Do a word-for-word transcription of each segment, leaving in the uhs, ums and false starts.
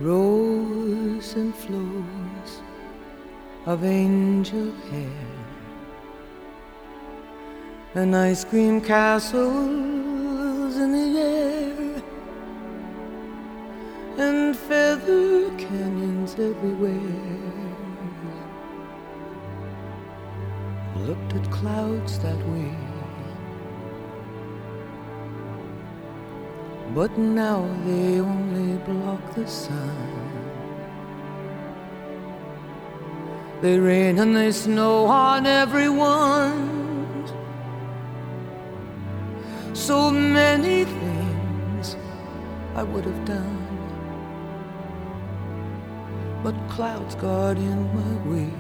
rows and flows of angel hair, and ice cream castles in the air, and feather canyons everywhere. Looked at clouds that way, but now they only block the sun. They rain and they snow on everyone. So many things I would have done, but clouds got in my way.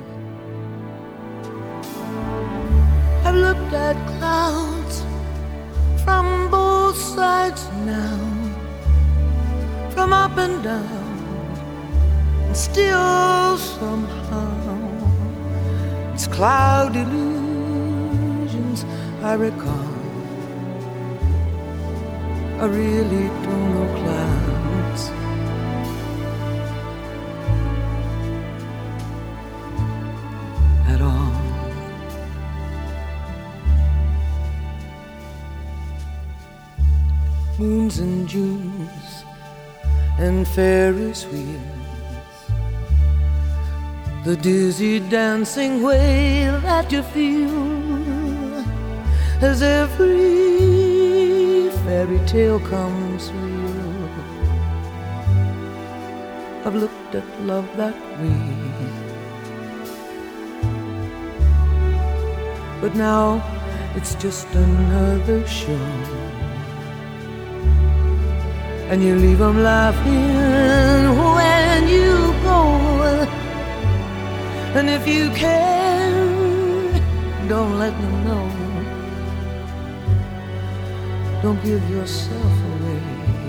I've looked at clouds from both sides now, from up and down, and still somehow it's cloud illusions I recall. I really don't know clouds. At all. Moons and Junes and Ferris wheels, the dizzy dancing way that you feel as every fairy tale comes real. I've looked at love that way, but now it's just another show. And you leave them laughing when you go. And if you can, don't let them know. Don't give yourself away.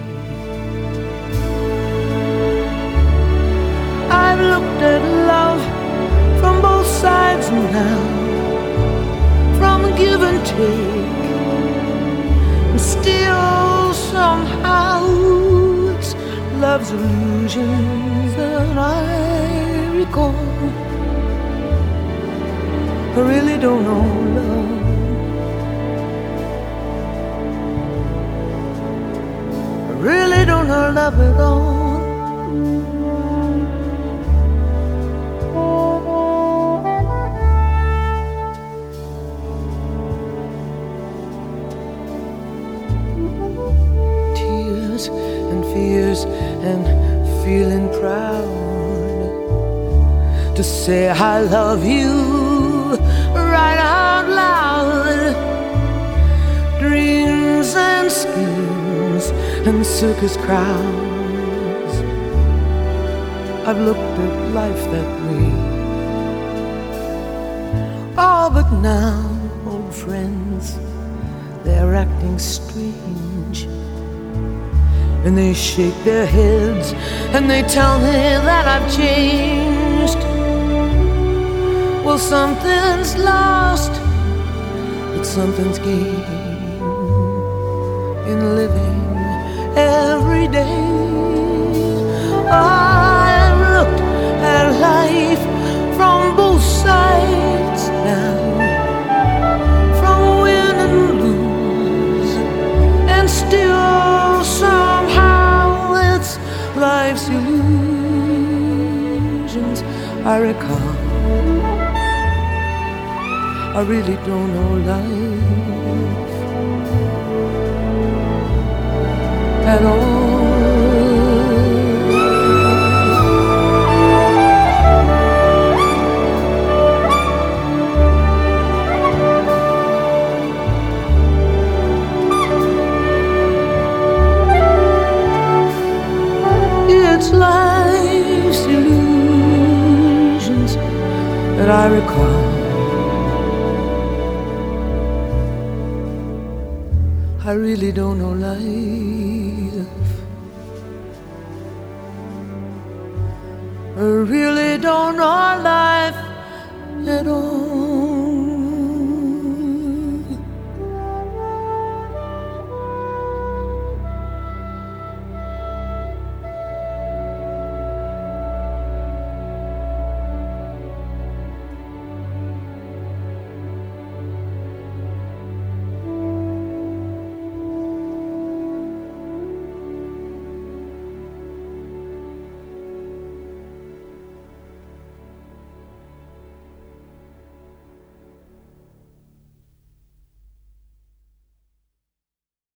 I've looked at love from both sides now, from give and take, and still somehow it's love's illusions that I recall. I really don't know love. I really don't know love at all. And fears and feeling proud to say I love you right out loud. Dreams and schemes and circus crowds, I've looked at life that way. Oh, but now, old friends, they're acting strange, and they shake their heads and they tell me that I've changed. Well, something's lost, but something's gained in living every day. I've looked at life from both sides now, from win and lose, and still somehow it's life's illusions I recall. I really don't know life at all. It's life's illusions that I recall. I really don't know life. I really don't know life at all.